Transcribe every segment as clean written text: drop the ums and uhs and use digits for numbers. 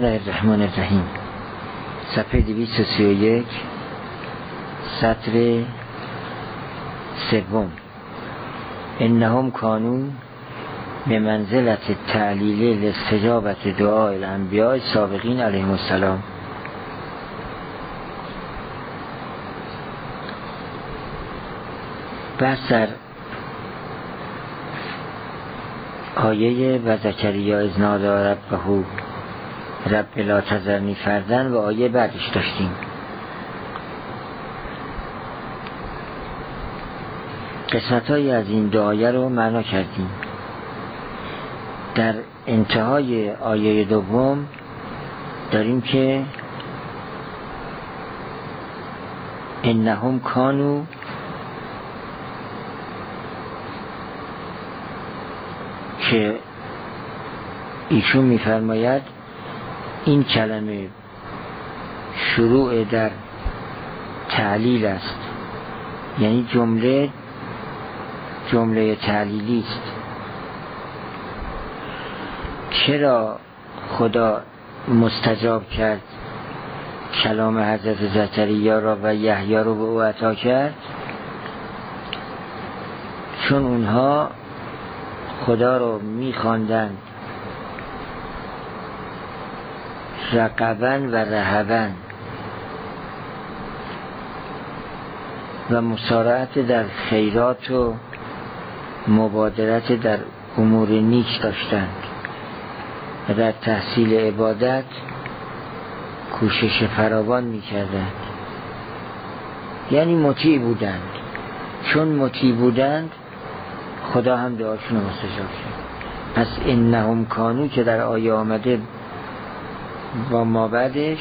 الرحمن الرحیم، صفحه 231، سطر سوم. انهم کانوا به منزلت تعلیل لاستجابت دعای الانبیاء سابقین علیهم السلام. بحث در آیه و زکریا اذ نادی ربه رب لا تذرنی فردا و آیه بعدش داشتیم. قسمت‌هایی از این دو آیه رو معنا کردیم. در انتهای آیه دوم داریم که انهم کانوا که ایشون می‌فرماید این کلمه شروع در تعلیل است، یعنی جمله تعلیلی است. چرا خدا مستجاب کرد کلام حضرت زکریا را و یحیی را به او عطا کرد؟ چون اونها خدا را می‌خواندند رغباً و رهباً و مسارعت در خیرات و مبادرت در امور نیک داشتند و در تحصیل عبادت کوشش فراوان می‌کردند، یعنی مطیع بودند. چون مطیع بودند خدا هم دعاشون رو مستجاب کرد. پس انهم کانوا که در آیه آمده با ما بعدش،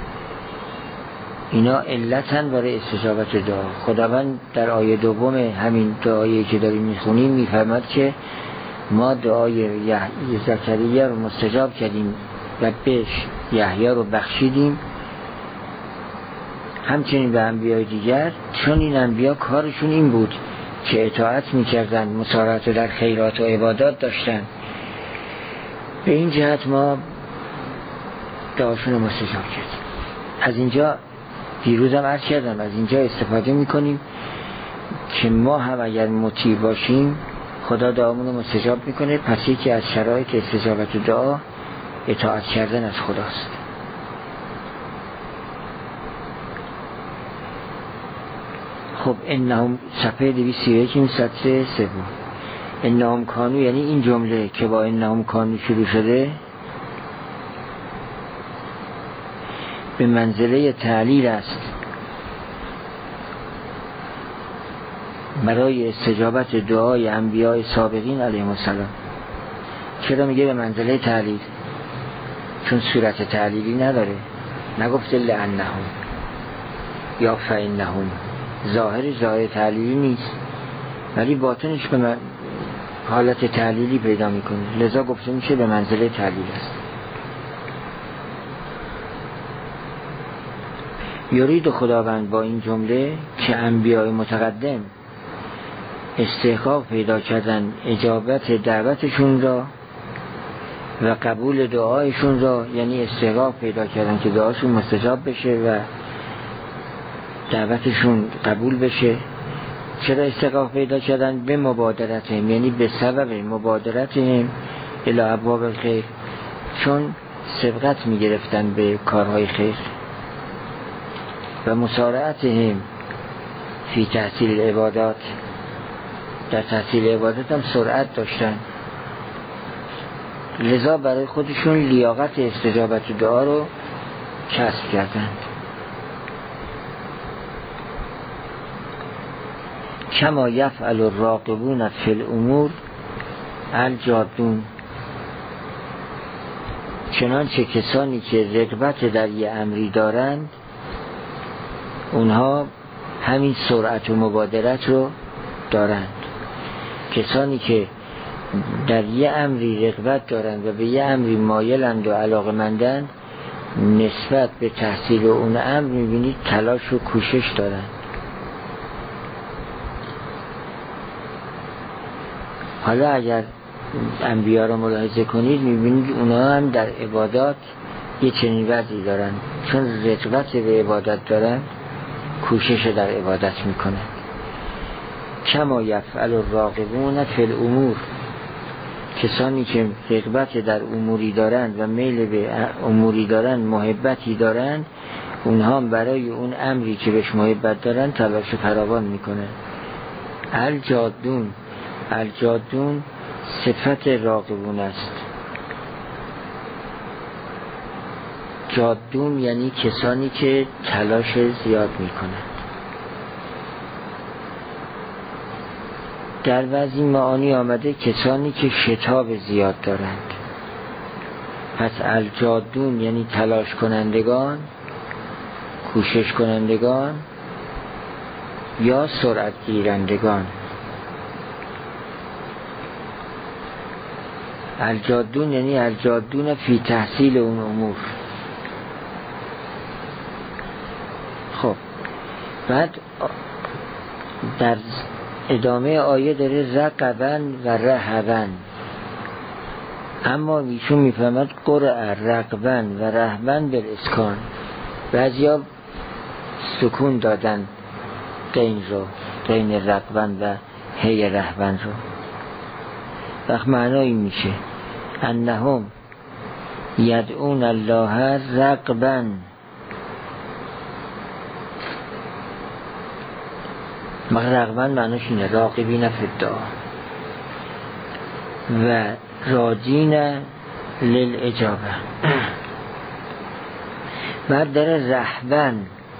اینا علتن برای استجابت دعا. خداوند در آیه دوم همین دعایی که داریم میخونیم میفرماد که ما دعای زکریا رو مستجاب کردیم و بهش یحیی رو بخشیدیم، همچنین به انبیای دیگر، چون این انبیا کارشون این بود که اطاعت میکردن، مسارعت در خیرات و عبادات داشتن. به این جهت ما دعاشون رو مستجاب کردیم. از اینجا دیروزم عرض کردم، از اینجا استفاده میکنیم که ما هم اگر مطیع باشیم خدا دعامون رو مستجاب میکنه. پس یکی از شرایط استجابت دعا اطاعت کردن از خداست. خب انهم، صفحه 231 این سطر سوم. انهم کانوا، یعنی این جمله که با انهم کانوا شروع شده به منزله تعلیل است برای استجابت دعای انبیاء سابقین علیهم السلام. چرا میگه به منزله تعلیل؟ چون صورت تعلیلی نداره، نگفته لانهم یا فانهم، ظاهر تعلیلی نیست ولی باطنش به من حالت تعلیلی پیدا میکنه، لذا گفته میشه به منزله تعلیل است. یرید خداوند با این جمله که انبیاء متقدم استحقاق پیدا کردن اجابت دعوتشون را و قبول دعایشون را، یعنی استحقاق پیدا کردن که دعاشون مستجاب بشه و دعوتشون قبول بشه. چرا استحقاق پیدا کردن؟ به مبادرتهم، یعنی به سبب مبادرتهم الی ابواب الخیر، چون سبقت میگرفتن به کارهای خیر. و مسارعتهم فی تحصیل عبادات، در تحصیل عبادت هم سرعت داشتن، لذا برای خودشون لیاقت استجابت دعا رو کسب کردند. کما یفعل الراغبون فی الامور الجادون، چنانچه کسانی که رغبت در یه امری دارند اونها همین سرعت و مبادرت رو دارند. کسانی که در یه امری رغبت دارند و به یه امری مایلند و علاقمندند، نسبت به تحصیل اون امر میبینید تلاش و کوشش دارند. حالا اگر انبیا رو ملاحظه کنید میبینید اونا هم در عبادات یه چنین وضعی دارن، چون رغبت به عبادت دارن کوشش در عبادت میکنن. کما یفعل الراغبون فی الامور، کسانی که رغبت در اموری دارند و میل به اموری دارند، محبتی دارند، اونها برای اون امری که بهش محبت دارند تلاش فراوان میکنن. الجادون، الجادون صفت راغبون است. جادون یعنی کسانی که تلاش زیاد میکنند. در بعضی معانی آمده کسانی که شتاب زیاد دارند. پس الجادون یعنی تلاش کنندگان، کوشش کنندگان یا سرعت گیرندگان. الجادون یعنی الجادون فی تحصیل اون امور. خب بعد در ادامه آیه داره رقبن و رهبن، اما ایشون میفهمد قرأ رقبن و رهبن بالاسکان. بعضیا سکون دادن قین رو، قین رقبن و هی رهبن رو. وقت معنایی میشه انهم یدعون الله رقبن، رغبن معناش اینه راغبین فی الدعا و راجین للاجابه. بعد داره رهبن،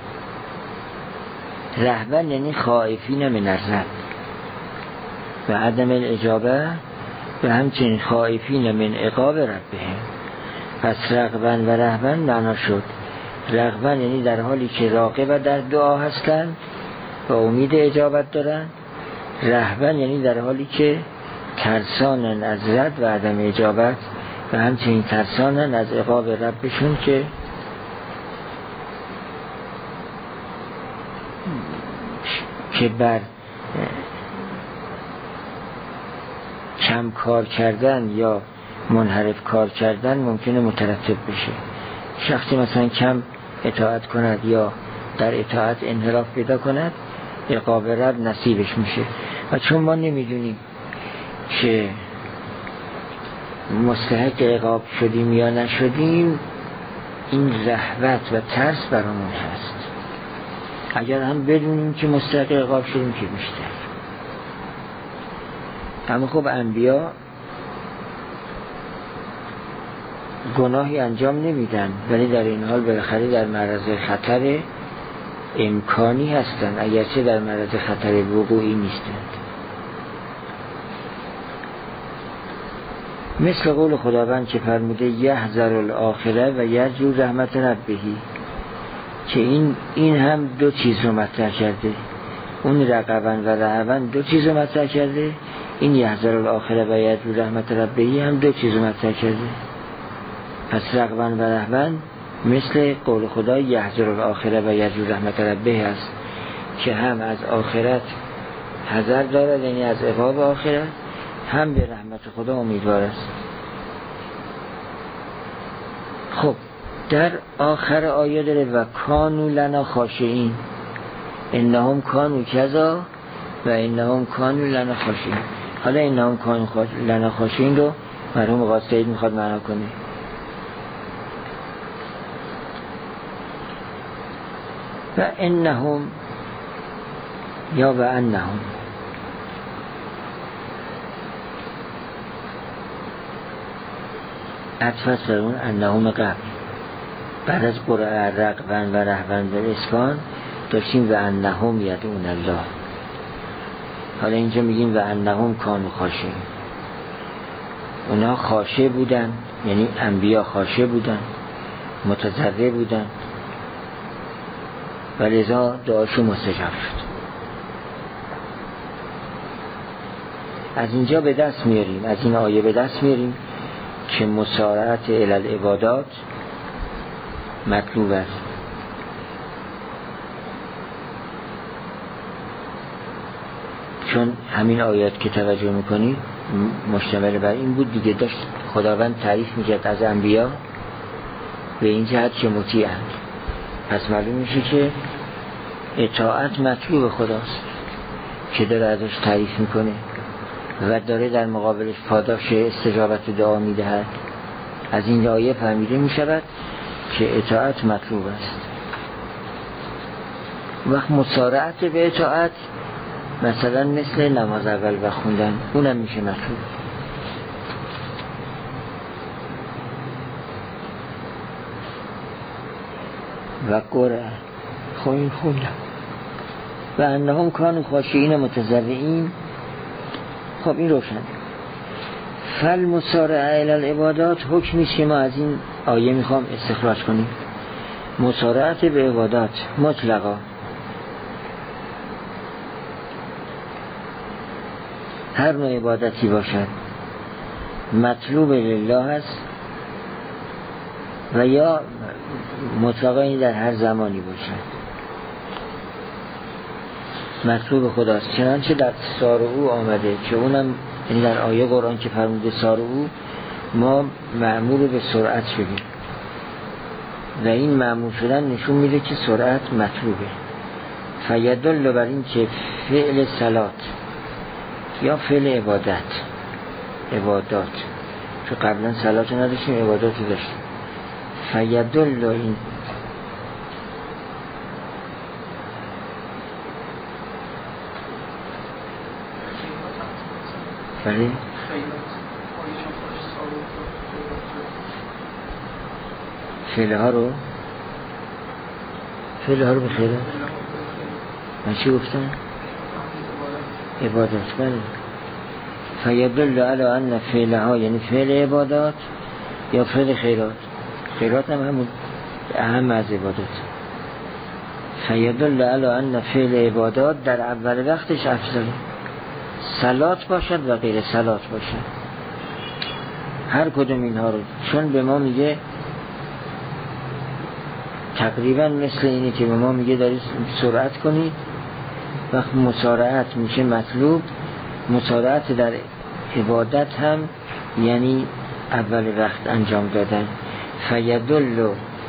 رهبن یعنی خائفین من الرب و عدم الاجابه و همچنین خائفین من عقاب ربهم. پس رغبن و رهبن معنا شد رغبن یعنی در حالی که راغب در دعا هستند و امید اجابت دارن، رهبن یعنی در حالی که ترسانن از رد و عدم اجابت و همچنین ترسانن از عقاب ربشون که بر کم کار کردن یا منحرف کار کردن ممکنه مترتب بشه. شخصی مثلا کم اطاعت کند یا در اطاعت انحراف پیدا کند، عقاب رب نصیبش میشه. و چون ما نمیدونیم که مستحق عقاب شدیم یا نشدیم، این رهبت و ترس برامون هست. اگر هم بدونیم که مستحق عقاب شدیم که بیشتر. اما خب انبیا گناهی انجام نمیدن، ولی در این حال بالاخره در معرض خطر امکانی هستند، اگرچه در معرض خطر وقوعی نیستند. مثل قول خداوند که فرموده یحذر الاخره و یرجو رحمت ربهی، که این هم دو چیز رو مطرح کرده. اون رقبن و رهبن دو چیز رو مطرح کرده، این یحذر الاخره و یرجو رحمت ربهی هم دو چیز رو مطرح کرده. پس رقبن و رهبن مثل قول خدا یحذر الاخره و یرجو رحمت ربه است که هم از آخرت حذر دارد، یعنی از عقاب آخرت، هم به رحمت خدا امیدوار است. خب در آخر آیه داره و کانوا لنا خاشعین، انهم کانوا کذا و انهم کانوا لنا خاشعین. حالا انهم کانوا لنا خاشعین رو مرحوم قاسید میخواد معنا کنه. و انهم یا و انهم، عطف بر اون انهم قبل، بعد از قرأ رقبن و رهبن و اسکان داشتیم و انهم یدعون الله. حالا اینجا میگیم و انهم کانوا خاشعین. اونا خاشع بودن، یعنی انبیا خاشع بودن، متضرع بودن و لذا دعاشو مستجاب شد. از اینجا به دست میاریم، از این آیه به دست میاریم که مسارعت الی العبادات مطلوب است. چون همین آیات که توجه میکنید مشتمل بر این بود دیگه، داشت خداوند تعریف میکرد از انبیا به این جهت که مطیعند. پس معلوم میشه که اطاعت مطلوب خداست که داره ازش تعریف میکنه و داره در مقابلش پاداش استجابت دعا میدهد. از این آیه فهمیده میشود که اطاعت مطلوب است. وقت مسارعت به اطاعت مثلا مثل نماز اول و خوندن، اونم میشه مطلوب. و قرآن خوین خوندم و انهم کانوا خاشعین متضرعین. خب این روشن. فالمسارعه الی العبادات حکمی که ما از این آیه میخوام استخراج کنیم. مسارعت به عبادات مطلقا هر نوع عبادتی باشد مطلوب لله است و یا مطلقا این در هر زمانی باشد مطلوب خداست. چنانچه در سارعو آمده که اونم یعنی در آیه قرآن که فرموده سارعو، ما مأمور به سرعت شدیم و این مأمور شدن نشون میده که سرعت مطلوبه. فیدل بر این که فعل صلات یا فعل عبادات که قبلا صلات نداشتیم عبادات داشتیم. فیدل این بله فعله ها رو به خیرات من چی گفتم؟ عبادت. بله فیدل علی ان فعله ها یعنی فعل عبادات یا فعل خیرات هم همون اهم از عبادت. فیدل علی ان فعل عبادات در اول وقتش افضل، صلات باشد و غیر صلات باشد، هر کدوم اینها رو. چون به ما میگه تقریبا مثل اینی که به ما میگه داری سرعت کنی. وقت مسارعت میشه مطلوب. مسارعت در عبادت هم یعنی اول وقت انجام دادن. فیدل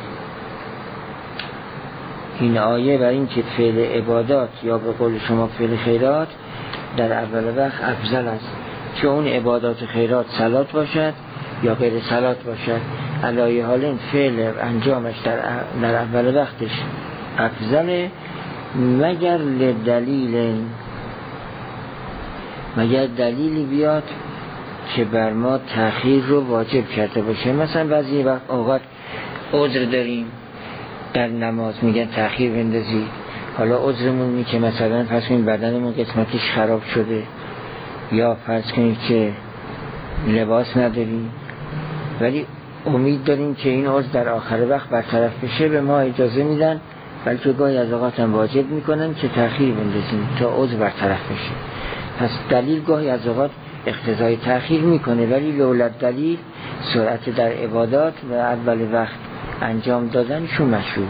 این آیه بر این که فعل عبادات یا به قول شما فعل خیرات در اول وقت افضل است، که اون عبادات و خیرات صلات باشد یا غیر صلات باشد. علایه حال این فعل انجامش در اول وقتش افضله، مگر دلیلی بیاد که بر ما تأخیر رو واجب کرده باشه. مثلا بعضی وقت اوقات عذر داریم در نماز میگن تأخیر بندازی. حالا عذرمون می که مثلا فرض کنید بدنمون قسمتش خراب شده یا فرض کنید که لباس نداریم ولی امید داریم که این عذر در آخر وقت برطرف بشه، به ما اجازه میدن، بلکه گاهی از اوقات هم واجب میکنن که تأخیر بندازیم تا عذر برطرف بشه. پس دلیل گاهی از اوقات اقتضای تأخیر میکنه، ولی لولا دلیل سرعت در عبادات و اول وقت انجام دادنشون مشروعه.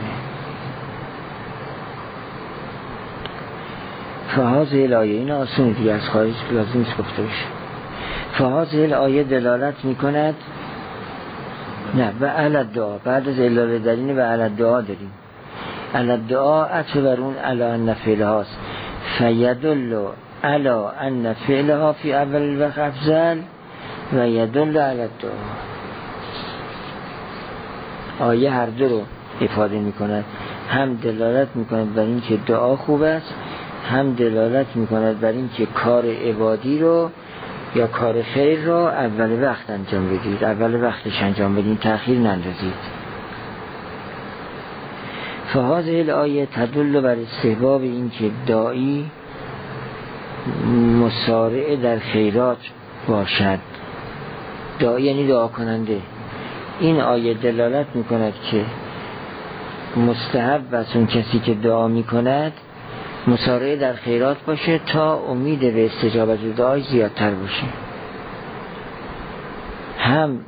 فهذه الآیه این آسون دیگه از خارج لازم نیست گفته بشه. فهذه الآیه دلالت میکند نه و علی الدعا، بعد از الاله دارین و علی الدعا داریم. علی الدعا عطف بر اون علی ان فعلهاست. فیدل علی ان فعلها فی اول الوقت افضل و یدل علی الدعا. آیه هر دو رو افاده میکند، هم دلالت میکند بر این که دعا خوب است، هم دلالت میکند بر این که کار عبادی رو یا کار خیر رو اول وقت انجام بدید، اول وقتش انجام بدید، تأخیر نندازید. فهذه الآیه تدل بر استحباب این که داعی مسارع در خیرات باشد. داعی یعنی دعا کننده. این آیه دلالت میکند که مستحب است اون کسی که دعا میکند مسارع در خیرات باشه تا امید به استجابت دعای زیادتر باشه. هم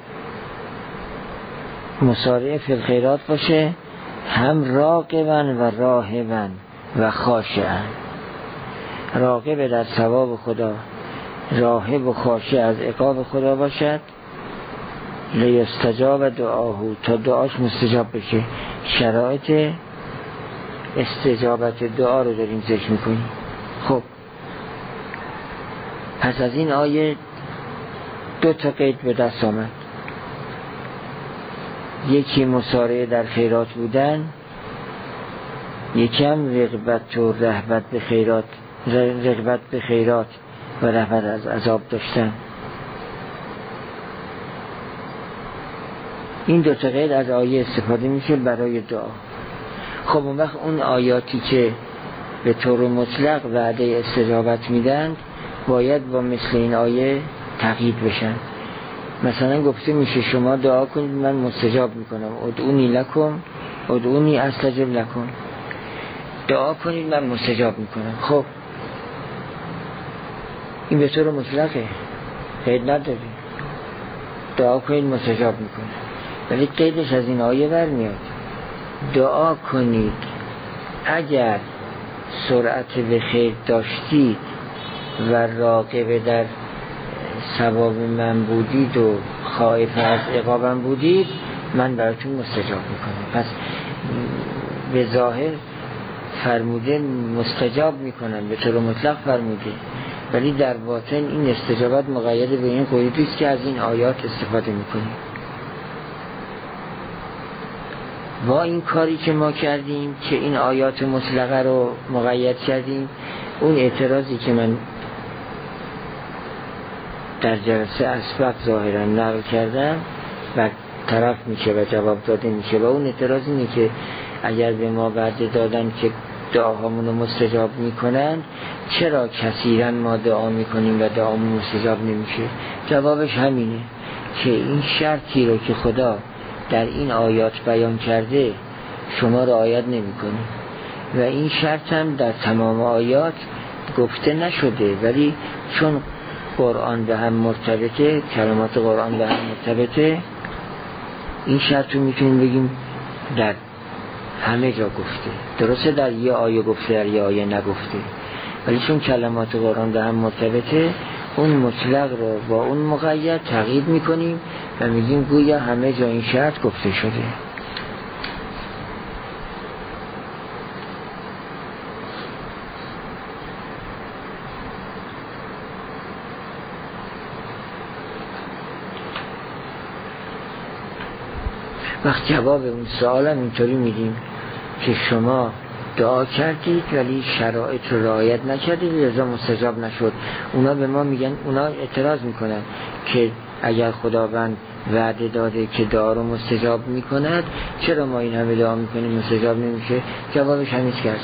مسارع فی الخیرات باشه، هم راغبا و راهبا و خاشعا. راغب در ثواب خدا، راهب و خاشع از عقاب خدا باشد لیستجاب دعاه، تا دعاش مستجاب بشه. شرایط استجابت دعا رو داریم ذکر میکنیم. خب پس از این آیه 2 قید به دست آمد. یکی مسارعه در خیرات بودن، یکم رغبت و رهبت به خیرات، رغبت به خیرات و رهبت از عذاب داشتن. این 2 قید از آیه استفاده میشه برای دعا. خب اون وقت اون آیاتی که به طور مطلق وعده استجابت میدن باید با مثل این آیه تقیید بشن. مثلا گفته میشه شما دعا کنید من مستجاب میکنم، ادعونی لکم ادعونی استجب لکم، دعا کنید من مستجاب میکنم. خب این به طور مطلقه، قید نداره، دعا کنید مستجاب میکنم. ولی قیدش از این آیه برمیاد، دعا کنید اگر سرعت به خیر داشتید و راغب در ثواب من بودید و خائف از عقابم بودید من براتون مستجاب میکنم. پس به ظاهر فرموده مستجاب میکنم، به طور مطلق فرموده، ولی در باطن این استجابت مقید به این قیدی است که از این آیات استفاده میکنیم. با این کاری که ما کردیم که این آیات مطلقه رو مقید کردیم، اون اعتراضی که من در جلسه اسبق ظاهرا نقل کردم و طرف میشه و جواب داده میشه، و اون اعتراض اینه که اگر به ما وعده دادن که دعاهامون رو مستجاب میکنن چرا کثیرا ما دعا میکنیم و دعامون مستجاب نمیشه؟ جوابش همینه که این شرطی رو که خدا در این آیات بیان کرده شما رعایت نمی‌کنید و این شرط هم در تمام آیات گفته نشده، ولی چون قرآن به هم مرتبطه، کلمات قرآن به هم مرتبطه، این شرط رو میتونیم بگیم در همه جا گفته. درسته در یه آیه گفته در یه آیه نگفته، ولی چون کلمات قرآن به هم مرتبطه اون مطلق رو با اون مقید تغییر میکنیم و میگیم گویا همه جا این شرط گفته شده. وقت جواب اون سوال هم اینطوری میدیم که شما دعا کردید ولی شرایط رو رعایت نکردید لذا مستجاب نشد. اونا به ما میگن، اونا اعتراض میکنن که اگر خداوند وعده داده که دعا رو مستجاب میکند چرا ما این همه دعا میکنیم مستجاب نمیشه؟ جوابش همیز کرد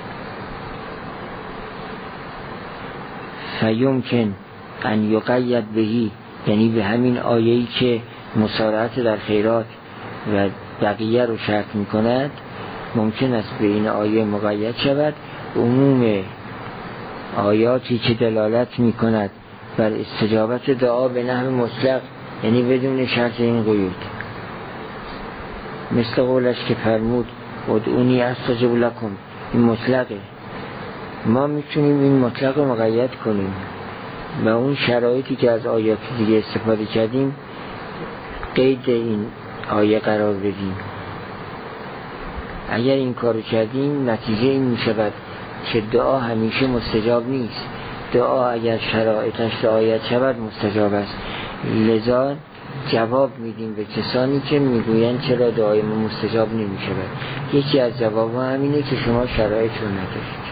فیمکن ان یقید بهی، یعنی به همین آیه‌ای که مسارعت در خیرات و بقیه رو شرط میکند ممکن است به این آیه مقید شود عموم آیاتی که دلالت میکند بر استجابت دعا به نحو مطلق، یعنی بدون شرط این قیود، مثل قولش که فرمود ادعونی استجب لکم، این مطلقه. ما میتونیم این مطلق رو مقید کنیم و اون شرایطی که از آیات دیگه استفاده کردیم قید این آیه قرار بدیم. اگر این کارو کردیم نتیجه این میشود که دعا همیشه مستجاب نیست. دعا اگر شرایطش رعایت شود مستجاب است. لذا جواب میدیم به کسانی که میگویند چرا دعای ما مستجاب نمیشود. یکی از جواب همینه که شما شرایط رو نداشتید.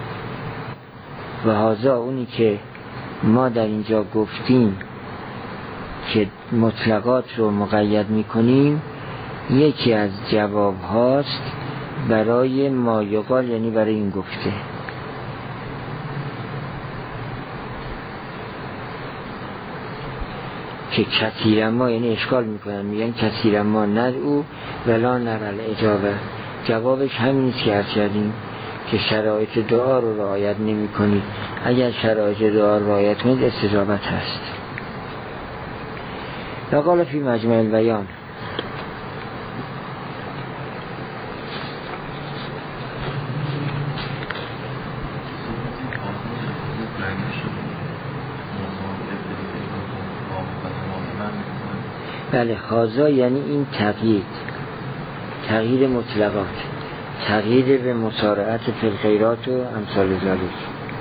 و هذا اونی که ما در اینجا گفتیم که مطلقات رو مقید میکنیم یکی از جواب هاست برای ما یقال، یعنی برای این گفته. که کثیرا ما، یعنی اشکال میکنن میگن کثیرا ما ندعو ولا نرى الاجابه. جوابش همین است که عرض کردیم که شرایط دعا رو رعایت نمی کنید. اگر شرایط دعا رو رعایت کنید استجابت هست. وقال فی مجمع البیان بله، خاضا یعنی این تغییر مطلقات، تغییر به مسارعت فی الخیرات و امثال ذالک.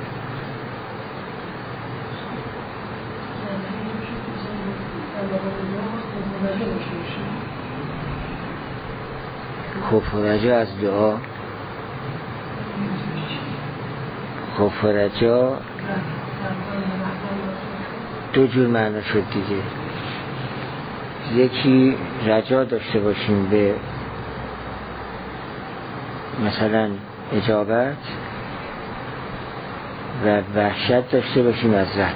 خوف و رجا از دعا، خوف و رجا دو جور معنا شد دیگه. یکی رجا داشته باشیم به مثلا اجابت و وحشت داشته باشیم از رد.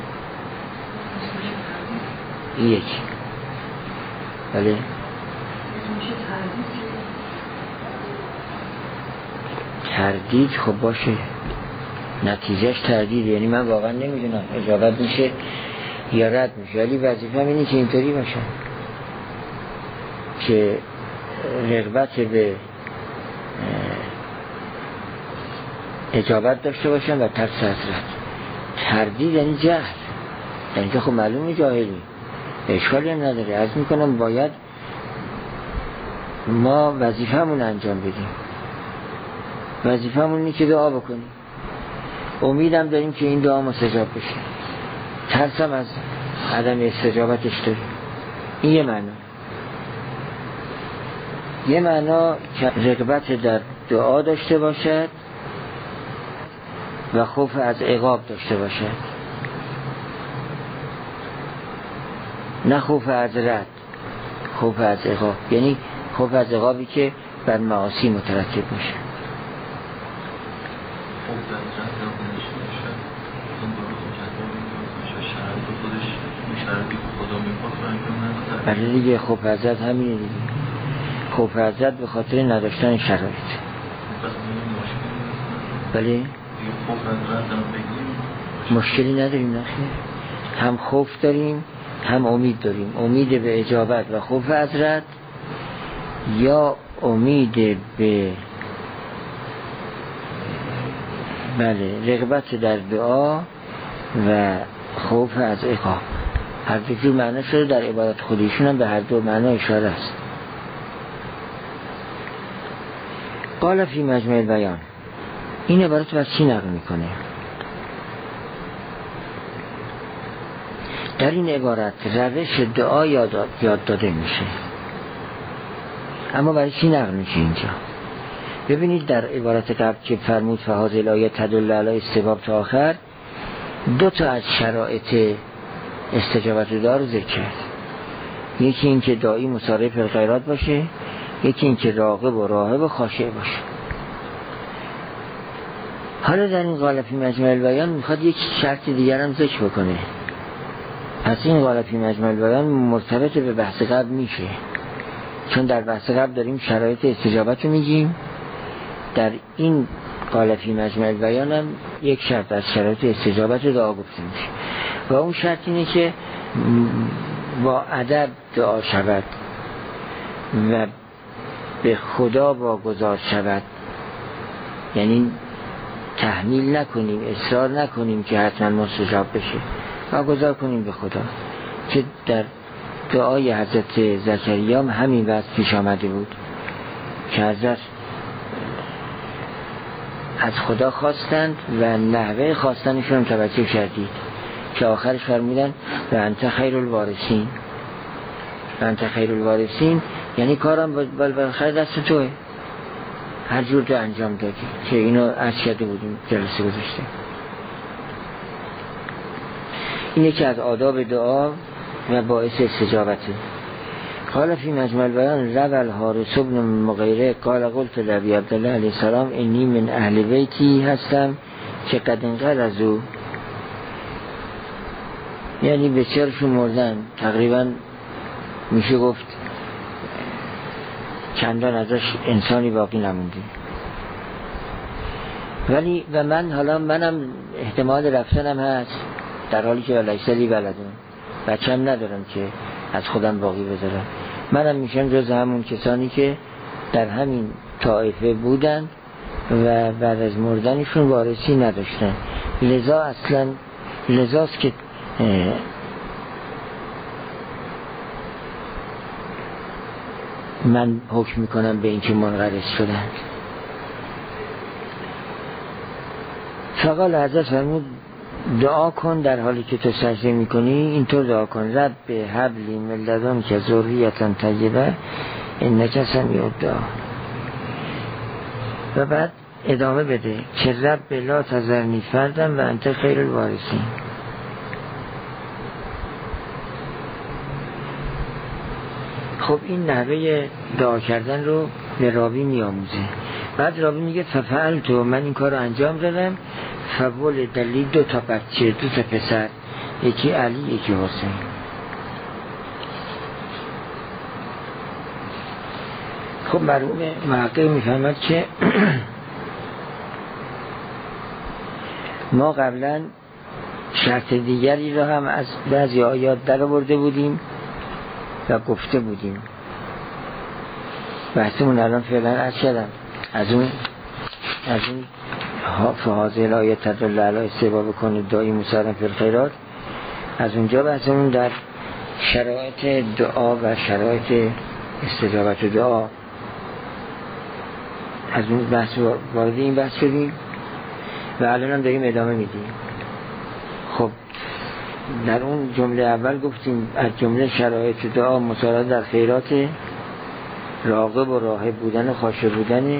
این یکی. بله تردید خب باشه، نتیجهش تردید، یعنی من واقعا نمیدونم اجابت میشه یا رد میشه، ولی وظیفه‌م اینه که اینطوری باشه که رغبت به اجابت داشته باشم و ترس از رد. تردید یعنی جهل، یعنی که خب معلومه جاهلی، اشکالی هم نداره. عرض میکنم باید ما وظیفه‌مون انجام بدیم، وظیفه‌مون اینه که دعا بکنیم، امیدم داریم که این دعا مستجاب بشه، ترسم از عدم استجابتش داریم. این یه معنا که رغبت در دعا داشته باشد و خوف از عقاب داشته باشد، نه خوف از رد، خوف از عقاب، یعنی خوف از عقابی که بر معاصی مترتب میشه. بله دیگه، خوف از رد همینه دیگه، خوف از رد به خاطر نداشتن شرایط. بله مشکلی نداریم، نخیر، هم خوف داریم هم امید داریم، امید به اجابت و خوف از رد، یا امید به رغبت در دعا و خوف از عقاب. هر دو جور معنی شده، در عبارت خودشون هم به هر دو معنی اشاره است. قال فی مجمع البیان، این عبارت رو از چی نقل میکنه؟ در این عبارت روش دعا یاد داده میشه، اما برای چی نقل میشه اینجا؟ ببینید در عبارت قبل که فرمود فهذه الآیه تدل علی استجابة تا آخر، دو تا از شرایط استجابت دعا رو ذکر کرد. یکی این که داعی مسارع فی الخیرات باشه، یکی این که راغب و راهب و خاشع باشه. حالا در این قال فی مجمع البیان میخواد یک شرط دیگر هم ذکر بکنه. پس این قال فی مجمع البیان مرتبط به بحث قبل میشه، چون در بحث قبل داریم شرایط استجابت رو میگیم، در این قال فی مجمع البیان هم یک شرط از شرایط استجابت دعا گفته میشه و اون شرط اینه که با ادب دعا شود و به خدا واگذار شود، یعنی تحمیل نکنیم، اصرار نکنیم که حتما مستجاب بشه، واگذار کنیم به خدا، که در دعای حضرت زکریا همین وقت پیش آمده بود که حضرت از خدا خواستند و نحوه خواستنشون توجه کردید که آخرش فرمودن و انت خیر الوارثین، و انت خیر الوارثین یعنی کارم بالاخره دست توه، هر جور تو انجام دادی، که اینو عرض کرده بودیم جلسه گذاشته. این یکی از آداب دعا و باعث استجابته. قال فی مجمع البیان روى الحارث بن مغیره قال قلت لابی عبدالله علیه السلام انی من اهل بیتی هستم که قد انقرضوا، یعنی بسیارشون مردن، تقریبا میشه گفت چندان ازش انسانی باقی نمونده، ولی و منم احتمال رفتنم هست، در حالی که لیس لی ولد، بچه‌م ندارم که از خودم باقی بذارم، منم میشم جز همون کسانی که در همین طائفه بودن و بعد از مردنشون وارثی نداشتن. لذاست که من حکم میکنم به این که منقرض شدن. فقال حضرت فرمود دعا کن در حالی که تو سجده میکنی، اینطور دعا کن: رب هبلی من لدنک ذریة طیبه انک سمیع الدعا. و بعد ادامه بده که رب لا تذرنی فردا و انت خیر الوارثین. خب این نحوه دعا کردن رو به راوی میآموزه. بعد راوی میگه ففعلت، من این کار رو انجام دادم. فول دلی 2 بچه، 2 پسر، یکی علی یکی حسین. خب مرحوم محقق میفهمد که ما قبلا شرط دیگری رو هم از بعضی آیات در آورده بودیم و گفته بودیم. بحثمون الان فعلا عرض کردم از اون فهازه الآیه تدل علی استحباب کنید دعای مسارن فی الخیرات، از اونجا بحثمون در شرایط دعا و شرایط استجابت دعا، از اون بحث وارد این بحث شدیم و الان هم داریم ادامه میدیم. خب در اون جمله اول گفتیم از جمله شرایط دعا مسارعت در خیرات، راغب و راهب بودن و خاشع بودن.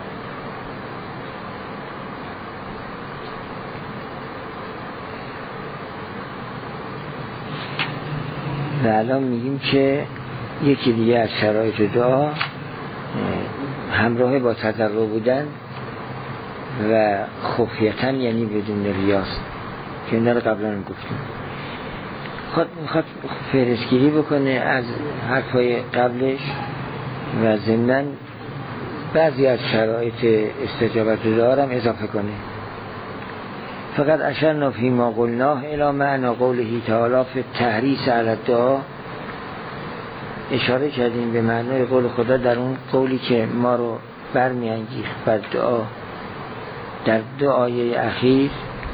و الان میگیم که یکی دیگه از شرایط دعا همراه با تضرع بودن و خفیتن، یعنی بدون ریاست، که این رو قبلا هم گفتیم. میخواد فهرستگیری بکنه از حرفای قبلش و ضمناً بعضی از شرایط استجابت دعا هم اضافه کنه. فقط اشرنا فی ما قلناه الی معنی قوله تعالی فی التحریص علی الدعا، اشاره کردیم به معنای قول خدا در اون قولی که ما رو برمی‌انگیخت بر دعا در 2 آیه اخیر.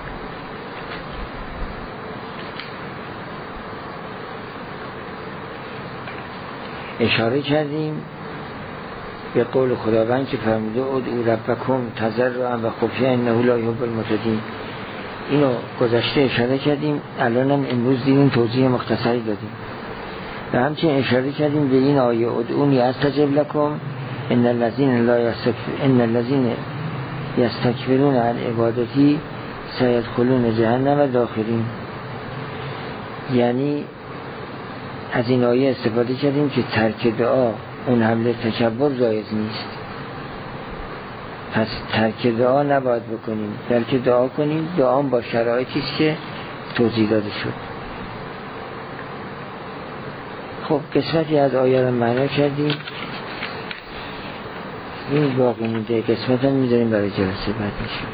اشاره کردیم به قول خداوند که فرموده ادعوا ربکم تضرعا و خفیه انه لا یحب المعتدین. اینو گذشته اشاره کردیم، الان هم امروز دیدیم توضیح مختصری دادیم. و همچنین اشاره کردیم به این آیه ادعونی استجب لکم ان الذین یستکبرون عن عبادتی سیدخلون جهنم داخلین. یعنی از این آیه استفاده کردیم که ترک دعا اون حمله تکبر جایز نیست، پس ترک دعا نباید بکنیم، بلکه دعا کنیم. دعا با شرایطی است که توضیح داده شد. خب قسمتی از آیه رو معنا کردیم، این باقی مونده قسمت هم میذاریم برای جلسه بعد.